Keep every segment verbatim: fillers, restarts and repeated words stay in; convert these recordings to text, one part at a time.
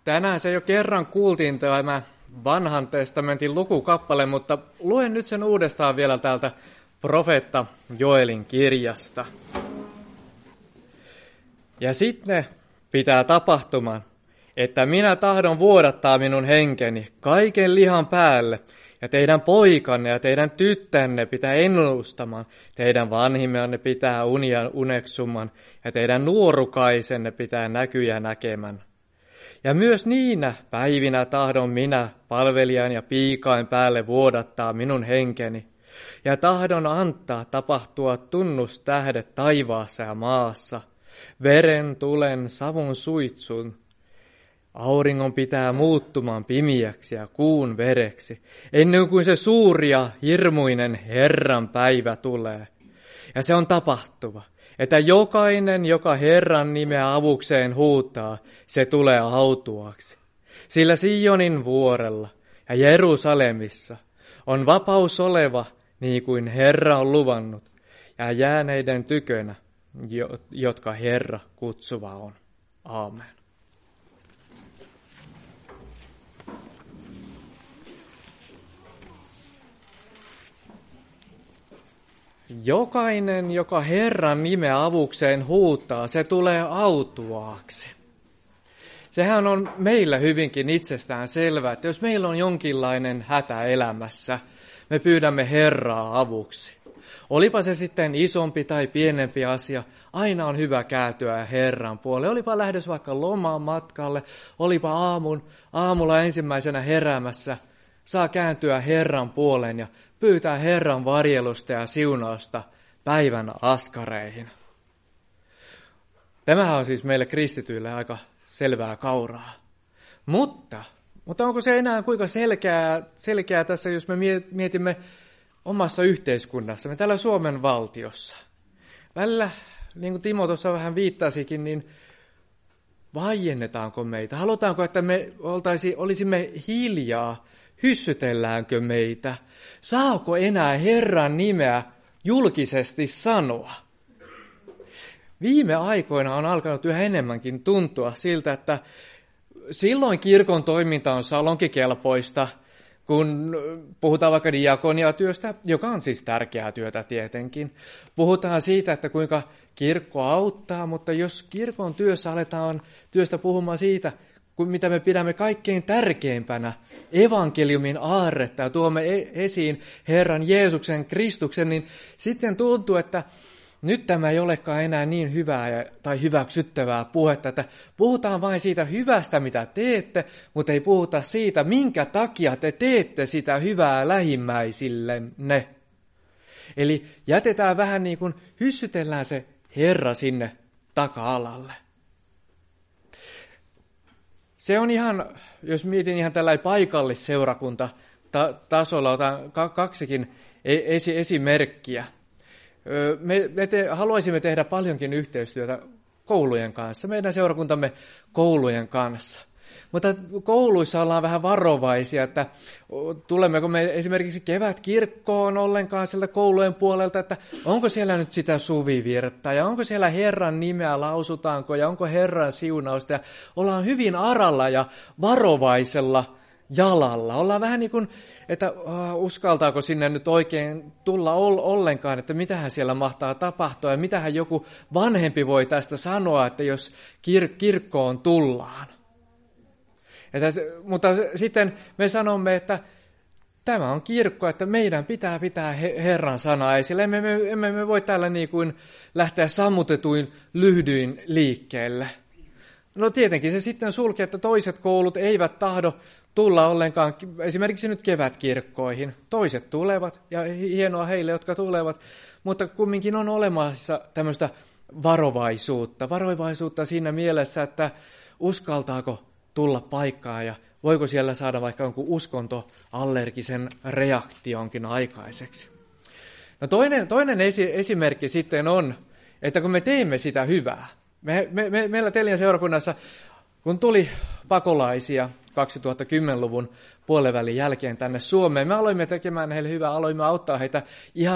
Tänään se jo kerran kuultiin tämä vanhan testamentin lukukappale, mutta luen nyt sen uudestaan vielä täältä profeetta Joelin kirjasta. Ja sitten pitää tapahtumaan, että minä tahdon vuodattaa minun henkeni kaiken lihan päälle, ja teidän poikanne ja teidän tyttänne pitää ennustamaan, teidän vanhimmanne pitää unia uneksumaan, ja teidän nuorukaisenne pitää näkyjä näkemään. Ja myös niinä päivinä tahdon minä palvelijan ja piikain päälle vuodattaa minun henkeni, ja tahdon antaa tapahtua tunnustähdet taivaassa ja maassa, veren, tulen, savun suitsun. Auringon pitää muuttumaan pimiäksi ja kuun vereksi, ennen kuin se suuri ja hirmuinen Herran päivä tulee. Ja se on tapahtuva, että jokainen, joka Herran nimeä avukseen huutaa, se tulee autuaksi. Sillä Sionin vuorella ja Jerusalemissa on vapaus oleva, niin kuin Herra on luvannut, ja jääneiden tykönä, jotka Herra kutsuva on. Aamen. Jokainen, joka Herran nimeä avukseen huutaa, se tulee autuaaksi. Sehän on meillä hyvinkin itsestään selvää, että jos meillä on jonkinlainen hätä elämässä, me pyydämme Herraa avuksi. Olipa se sitten isompi tai pienempi asia, aina on hyvä kääntyä Herran puolelle. Olipa lähdössä vaikka lomaan matkalle, olipa aamun, aamulla ensimmäisenä heräämässä, saa kääntyä Herran puoleen ja pyytää Herran varjelusta ja siunausta päivän askareihin. Tämähän on siis meille kristityille aika selvää kauraa. Mutta, mutta onko se enää kuinka selkeää, selkeää tässä, jos me mietimme omassa yhteiskunnassamme, täällä Suomen valtiossa? Välillä, niin kuin Timo tuossa vähän viittasikin, niin vaiennetaanko meitä? Halutaanko, että me oltaisi, olisimme hiljaa? Hyssytelläänkö meitä? Saako enää Herran nimeä julkisesti sanoa? Viime aikoina on alkanut yhä enemmänkin tuntua siltä, että silloin kirkon toiminta on salonkikelpoista, kun puhutaan vaikka diakoniatyöstä, joka on siis tärkeää työtä tietenkin. Puhutaan siitä, että kuinka kirkko auttaa, mutta jos kirkon työssä aletaan työstä puhumaan siitä, mitä me pidämme kaikkein tärkeimpänä, evankeliumin aarretta ja tuomme esiin Herran Jeesuksen Kristuksen, niin sitten tuntuu, että nyt tämä ei olekaan enää niin hyvää tai hyväksyttävää puhetta, että puhutaan vain siitä hyvästä, mitä teette, mutta ei puhuta siitä, minkä takia te teette sitä hyvää lähimmäisillenne. Eli jätetään vähän niin kuin hyssytellään se Herra sinne taka-alalle. Se on ihan, jos mietin ihan tällainen paikallisseurakunta tasolla, otan kaksikin esi- esimerkkiä. Me, me te, haluaisimme tehdä paljonkin yhteistyötä koulujen kanssa, meidän seurakuntamme koulujen kanssa. Mutta kouluissa ollaan vähän varovaisia, että tulemmeko me esimerkiksi kevätkirkkoon ollenkaan sieltä koulujen puolelta, että onko siellä nyt sitä suvivirttä ja onko siellä Herran nimeä lausutaanko ja onko Herran siunausta. Ja ollaan hyvin aralla ja varovaisella jalalla. Ollaan vähän niin kuin, että uh, uskaltaako sinne nyt oikein tulla ollenkaan, että mitähän siellä mahtaa tapahtua ja mitähän joku vanhempi voi tästä sanoa, että jos kir- kirkkoon tullaan. Että, mutta sitten me sanomme, että tämä on kirkko, että meidän pitää pitää Herran sanaa esille. Emme me, emme me voi täällä niin kuin lähteä sammutetuin lyhdyin liikkeelle. No tietenkin se sitten sulkee, että toiset koulut eivät tahdo tulla ollenkaan, esimerkiksi nyt kevätkirkkoihin. Toiset tulevat, ja hienoa heille, jotka tulevat, mutta kumminkin on olemassa tämmöistä varovaisuutta. Varovaisuutta siinä mielessä, että uskaltaako tulla paikkaan ja voiko siellä saada vaikka jonkun uskontoallergisen reaktionkin aikaiseksi. No toinen, toinen esi- esimerkki sitten on, että kun me teemme sitä hyvää, me, me, me, meillä Telian seurakunnassa, kun tuli pakolaisia kaksituhattakymmenluvun puolivälin jälkeen tänne Suomeen, me aloimme tekemään heille hyvää, aloimme auttaa heitä ihan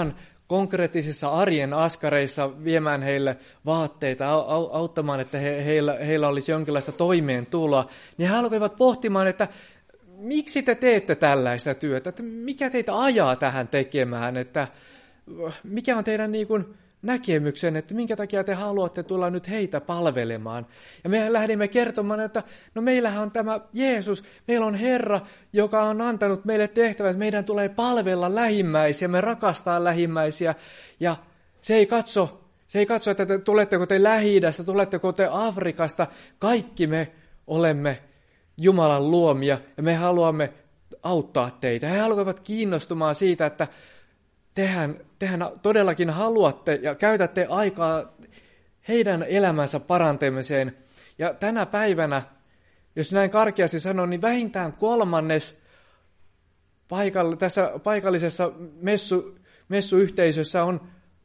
konkreettisissa arjen askareissa viemään heille vaatteita, auttamaan, että he, heillä, heillä olisi jonkinlaista toimeentuloa, niin he alkoivat pohtimaan, että miksi te teette tällaista työtä, että mikä teitä ajaa tähän tekemään, että mikä on teidän niin kuin näkemyksen, että minkä takia te haluatte tulla nyt heitä palvelemaan. Ja me lähdimme kertomaan, että no meillähän on tämä Jeesus, meillä on Herra, joka on antanut meille tehtävät, että meidän tulee palvella lähimmäisiä, me rakastaa lähimmäisiä, ja se ei katso, se ei katso, että te, tuletteko te Lähi-idästä, tuletteko te Afrikasta, kaikki me olemme Jumalan luomia, ja me haluamme auttaa teitä. He alkoivat kiinnostumaan siitä, että Tehän, tehän todellakin haluatte ja käytätte aikaa heidän elämänsä parantamiseen. Ja tänä päivänä, jos näin karkeasti sanon, niin vähintään kolmannes paikall- tässä paikallisessa messu, messuyhteisössä on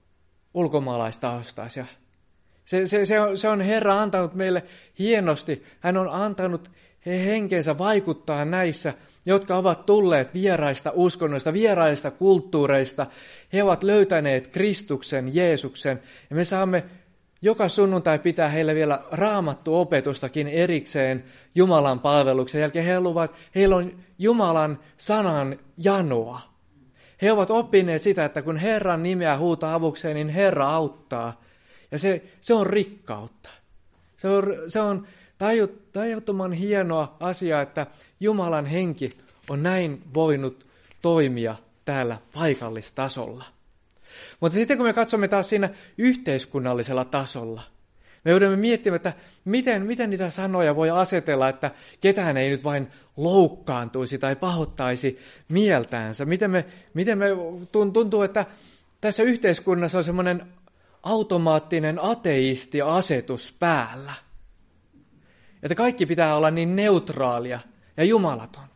ulkomaalaistaustaisia. Se, se, se, on, se on Herra antanut meille hienosti. Hän on antanut he henkensä vaikuttaa näissä, jotka ovat tulleet vieraista uskonnoista, vieraista kulttuureista. He ovat löytäneet Kristuksen, Jeesuksen, ja me saamme joka sunnuntai pitää heille vielä raamattuopetustakin erikseen Jumalan palveluksen jälkeen. He luvat, heillä on Jumalan sanan janoa. He ovat oppineet sitä, että kun Herran nimeä huutaa avukseen, niin Herra auttaa. Ja se, se on rikkautta. Se on, se on tajuttoman hienoa asiaa, että Jumalan henki on näin voinut toimia täällä paikallistasolla. Mutta sitten kun me katsomme taas siinä yhteiskunnallisella tasolla, me joudumme miettimään, että miten, miten niitä sanoja voi asetella, että ketään ei nyt vain loukkaantuisi tai pahoittaisi mieltäänsä. Miten me, miten me tuntuu, että tässä yhteiskunnassa on semmoinen automaattinen ateisti-asetus päällä. Että kaikki pitää olla niin neutraalia ja jumalatonta.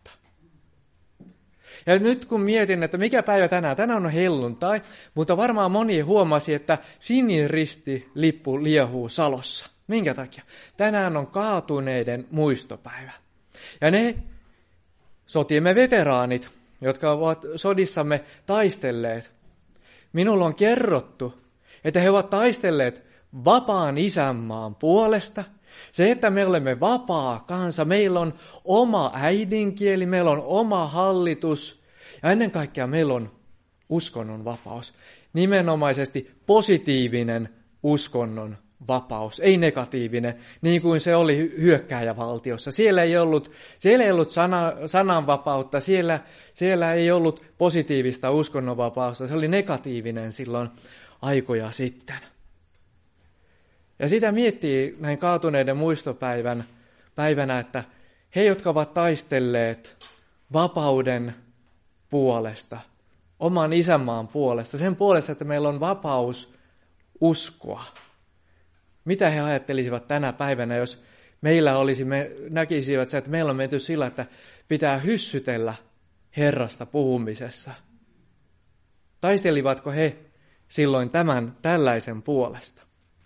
Ja nyt kun mietin, että mikä päivä tänään, tänään on helluntai, mutta varmaan moni huomasi, että siniristilippu liehuu Salossa. Minkä takia? Tänään on kaatuneiden muistopäivä. Ja ne sotiemme veteraanit, jotka ovat sodissamme taistelleet, minulla on kerrottu, että he ovat taistelleet vapaan isänmaan puolesta. Se, että me olemme vapaa kansa, meillä on oma äidinkieli, meillä on oma hallitus ja ennen kaikkea meillä on uskonnon vapaus. Nimenomaisesti positiivinen uskonnon vapaus, ei negatiivinen, niin kuin se oli hyökkääjävaltiossa. Siellä ei ollut, siellä ei ollut sana, sananvapautta, siellä, siellä ei ollut positiivista uskonnonvapausta, se oli negatiivinen silloin aikoja sitten. Ja sitä miettii näin kaatuneiden muistopäivän päivänä, että he, jotka ovat taistelleet vapauden puolesta, oman isänmaan puolesta, sen puolesta, että meillä on vapaus uskoa. Mitä he ajattelisivat tänä päivänä, jos meillä olisi, me näkisivät se, että meillä on menty sillä, että pitää hyssytellä Herrasta puhumisessa. Taistelivatko he silloin tämän tällaisen puolesta?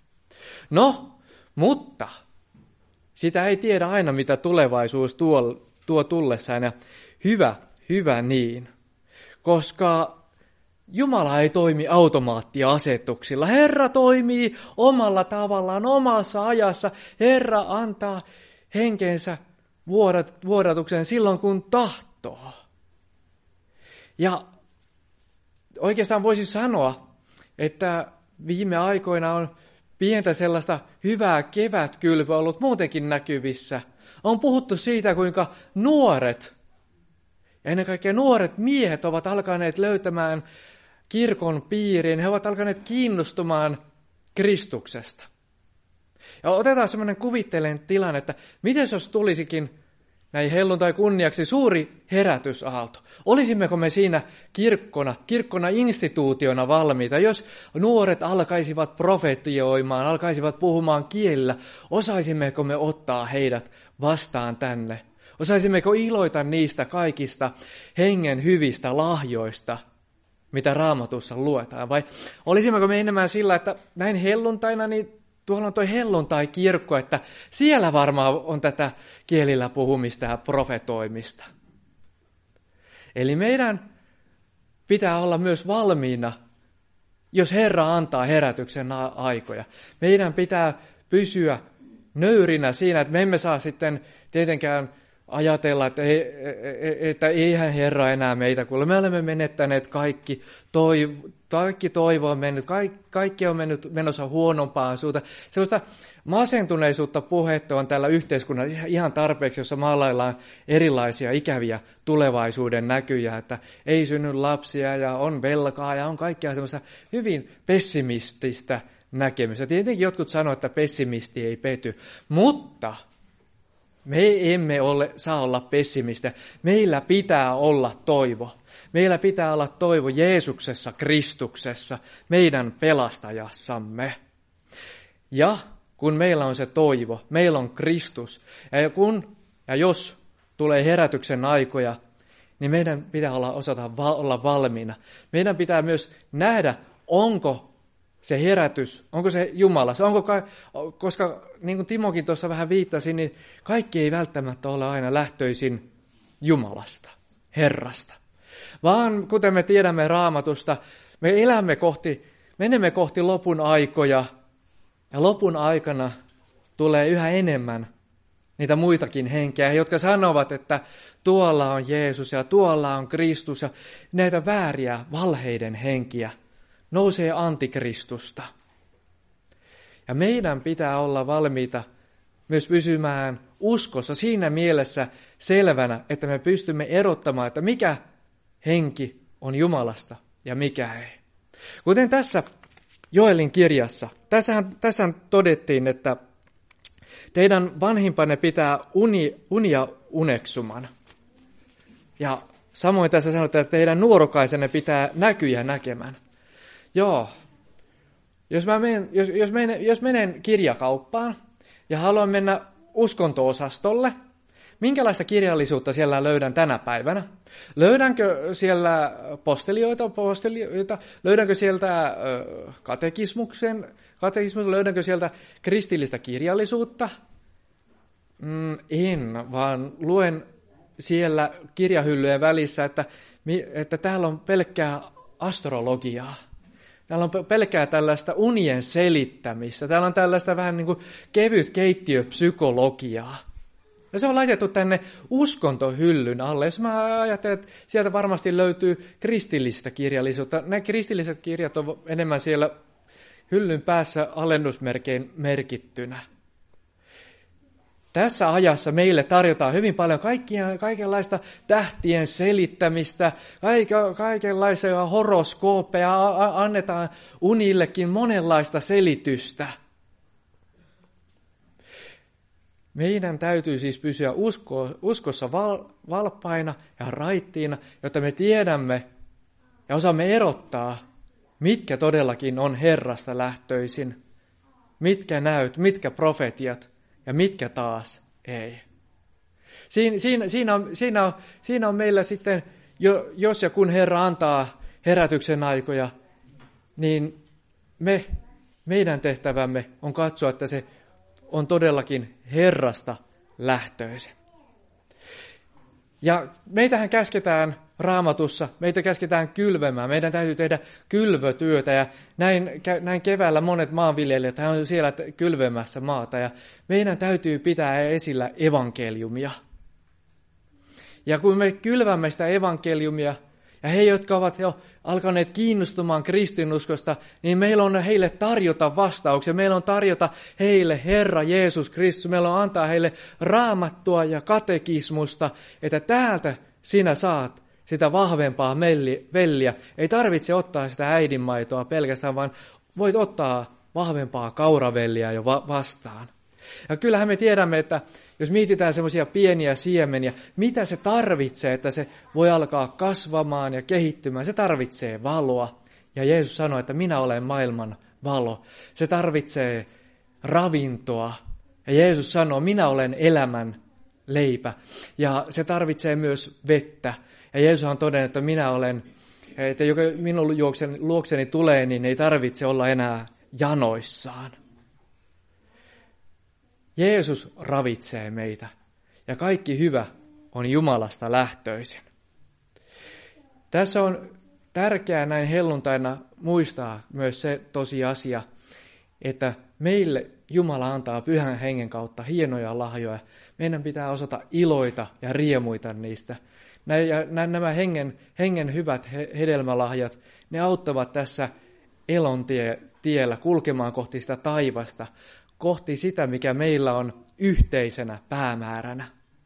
No, mutta sitä ei tiedä aina, mitä tulevaisuus tuo, tuo tullessaan, ja hyvä, hyvä niin, koska Jumala ei toimi automaattiasetuksilla. Herra toimii omalla tavallaan, omassa ajassa. Herra antaa henkensä vuodatuksen silloin, kun tahtoo. Ja oikeastaan voisi sanoa, että viime aikoina on pientä sellaista hyvää kevätkylvöä ollut muutenkin näkyvissä. On puhuttu siitä, kuinka nuoret, ja ennen kaikkea nuoret miehet ovat alkaneet löytämään kirkon piiriin. He ovat alkaneet kiinnostumaan Kristuksesta. Ja otetaan semmoinen kuvitteellinen tilanne, että miten jos tulisikin näin helluntai kunniaksi suuri herätysaalto. Olisimmeko me siinä kirkkona, kirkkona instituutiona valmiita, jos nuoret alkaisivat profetioimaan, alkaisivat puhumaan kielillä, osaisimmeko me ottaa heidät vastaan tänne? Osaisimmeko iloita niistä kaikista hengen hyvistä lahjoista, mitä Raamatussa luetaan? Vai olisimmeko me enemmän sillä, että näin helluntaina, niin tuolla on tuo helluntai-kirkko, että siellä varmaan on tätä kielillä puhumista ja profetoimista. Eli meidän pitää olla myös valmiina jos Herra antaa herätyksen aikoja. Meidän pitää pysyä nöyrinä siinä, että me emme saa sitten tietenkään ajatella, että, ei, että eihän Herra enää meitä kuule. Me olemme menettäneet kaikki, toivo, kaikki toivo on mennyt, kaikki, kaikki on mennyt menossa huonompaan suuntaan. Sellaista masentuneisuutta puhetta on tällä yhteiskunnalla ihan tarpeeksi, jossa maalaillaan erilaisia ikäviä tulevaisuuden näkyjä, että ei synny lapsia ja on velkaa ja on kaikkea semmoista hyvin pessimististä näkemystä. Tietenkin jotkut sanoo, että pessimisti ei pety, mutta me emme ole, saa olla pessimistä. Meillä pitää olla toivo. Meillä pitää olla toivo Jeesuksessa, Kristuksessa, meidän pelastajassamme. Ja kun meillä on se toivo, meillä on Kristus, ja kun ja jos tulee herätyksen aikoja, niin meidän pitää olla, osata val- olla valmiina. Meidän pitää myös nähdä, onko se herätys, onko se Jumalassa, onko ka- koska niin kuin Timokin tuossa vähän viittasi, niin kaikki ei välttämättä ole aina lähtöisin Jumalasta, Herrasta. Vaan kuten me tiedämme Raamatusta, me elämme kohti, menemme kohti lopun aikoja, ja lopun aikana tulee yhä enemmän niitä muitakin henkeä, jotka sanovat, että tuolla on Jeesus ja tuolla on Kristus, ja näitä vääriä valheiden henkiä nousee antikristusta. Ja meidän pitää olla valmiita myös pysymään uskossa siinä mielessä selvänä, että me pystymme erottamaan, että mikä henki on Jumalasta ja mikä ei. Kuten tässä Joelin kirjassa, tässähän, tässähän todettiin, että teidän vanhimpanne pitää uni, unia uneksuman. Ja samoin tässä sanotaan, että teidän nuorukaisenne pitää näkyjä näkemään. Joo, jos, mä menen, jos, jos, menen, jos menen kirjakauppaan ja haluan mennä uskonto-osastolle, minkälaista kirjallisuutta siellä löydän tänä päivänä? Löydänkö siellä postelioita, postelioita? Löydänkö sieltä äh, katekismuksen, katekismuksen, löydänkö sieltä kristillistä kirjallisuutta? Mm, en, vaan luen siellä kirjahyllyjen välissä, että, että täällä on pelkkää astrologiaa. Täällä on pelkkää tällaista unien selittämistä. Täällä on tällaista vähän niin kuin kevyt keittiöpsykologiaa. Ja se on laitettu tänne uskontohyllyn alle. Jos mä ajattelen, että sieltä varmasti löytyy kristillistä kirjallisuutta. Nämä kristilliset kirjat on enemmän siellä hyllyn päässä alennusmerkein merkittynä. Tässä ajassa meille tarjotaan hyvin paljon kaikkia, kaikenlaista tähtien selittämistä, kaikenlaisia horoskooppeja, annetaan unillekin monenlaista selitystä. Meidän täytyy siis pysyä usko, uskossa val, valppaina ja raittiina, jotta me tiedämme ja osaamme erottaa, mitkä todellakin on Herrasta lähtöisin, mitkä näyt, mitkä profetiat ja mitkä taas ei. Siin, siinä, siinä, on, siinä, on, siinä on meillä sitten, jos ja kun Herra antaa herätyksen aikoja, niin me, meidän tehtävämme on katsoa, että se on todellakin Herrasta lähtöisin. Ja meitähän käsketään Raamatussa, meitä käsketään kylvämään, meidän täytyy tehdä kylvötyötä ja näin, näin keväällä monet maanviljelijät on siellä kylvämässä maata ja meidän täytyy pitää esillä evankeliumia. Ja kun me kylvämme sitä evankeliumia ja he, jotka ovat jo alkaneet kiinnostumaan kristinuskosta, niin meillä on heille tarjota vastauksia. Meillä on tarjota heille Herra Jeesus Kristus. Meillä on antaa heille raamattua ja katekismusta, että täältä sinä saat sitä vahvempaa velliä. Ei tarvitse ottaa sitä äidinmaitoa pelkästään, vaan voit ottaa vahvempaa kauravelliä jo va- vastaan. Ja kyllähän me tiedämme, että jos mietitään semmoisia pieniä siemeniä, mitä se tarvitsee, että se voi alkaa kasvamaan ja kehittymään. Se tarvitsee valoa. Ja Jeesus sanoi, että minä olen maailman valo. Se tarvitsee ravintoa. Ja Jeesus sanoo, minä olen elämän leipä. Ja se tarvitsee myös vettä. Ja Jeesus on todennut, että minä olen, että joka minun luokseni tulee, niin ei tarvitse olla enää janoissaan. Jeesus ravitsee meitä, ja kaikki hyvä on Jumalasta lähtöisin. Tässä on tärkeää näin helluntaina muistaa myös se tosiasia, että meille Jumala antaa Pyhän Hengen kautta hienoja lahjoja. Meidän pitää osata iloita ja riemuita niistä. Nämä hengen, hengen hyvät hedelmälahjat, ne auttavat tässä elon tie, tiellä kulkemaan kohti sitä taivasta, kohti sitä, mikä meillä on yhteisenä päämääränä.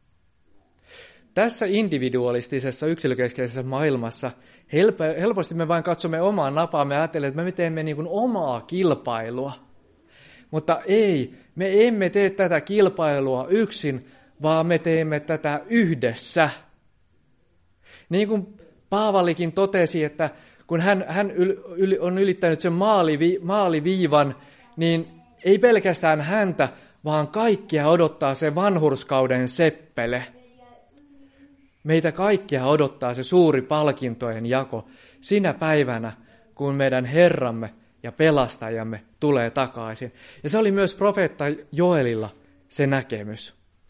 Tässä individualistisessa yksilökeskeisessä maailmassa helposti me vain katsomme omaa napaamme ja ajattelemme, että me teemme niin kuin omaa kilpailua. Mutta ei, me emme tee tätä kilpailua yksin, vaan me teemme tätä yhdessä. Niin kuin Paavalikin totesi, että kun hän, hän yl, yl, on ylittänyt sen maalivi, maaliviivan, niin ei pelkästään häntä, vaan kaikkia odottaa se vanhurskauden seppele. Meitä kaikkia odottaa se suuri palkintojen jako sinä päivänä, kun meidän Herramme ja pelastajamme tulee takaisin. Ja se oli myös profeetta Joelilla se näkemys.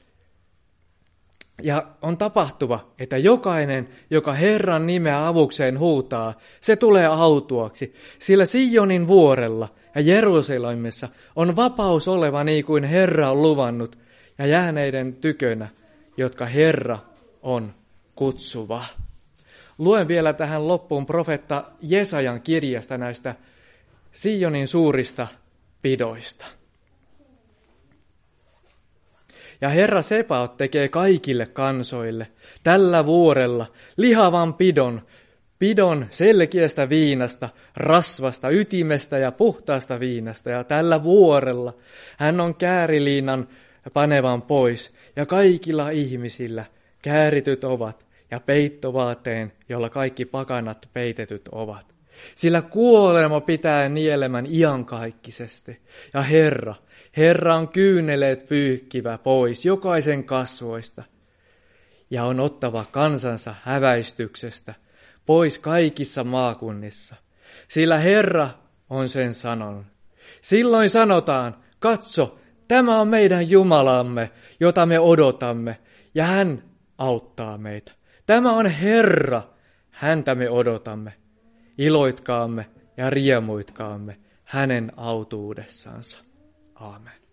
Ja on tapahtuva, että jokainen, joka Herran nimeä avukseen huutaa, se tulee autuaksi, sillä Sionin vuorella ja Jerusalemissa on vapaus oleva niin kuin Herra on luvannut, ja jääneiden tykönä, jotka Herra on kutsuva. Luen vielä tähän loppuun profeetta Jesajan kirjasta näistä Sionin suurista pidoista. Ja Herra Sebaot tekee kaikille kansoille tällä vuorella lihavan pidon, pidon selkeästä viinasta, rasvasta, ytimestä ja puhtaasta viinasta. Ja tällä vuorella hän on kääriliinan panevan pois, ja kaikilla ihmisillä käärityt ovat, ja peittovaateen, jolla kaikki pakanat peitetyt ovat. Sillä kuolema pitää nielemän iankaikkisesti, ja Herra, Herra on kyyneleet pyyhkivä pois jokaisen kasvoista, ja on ottava kansansa häväistyksestä pois kaikissa maakunnissa. Sillä Herra on sen sanonut. Silloin sanotaan, katso, tämä on meidän Jumalamme, jota me odotamme, ja hän auttaa meitä. Tämä on Herra, häntä me odotamme. Iloitkaamme ja riemuitkaamme hänen autuudessansa. Aamen.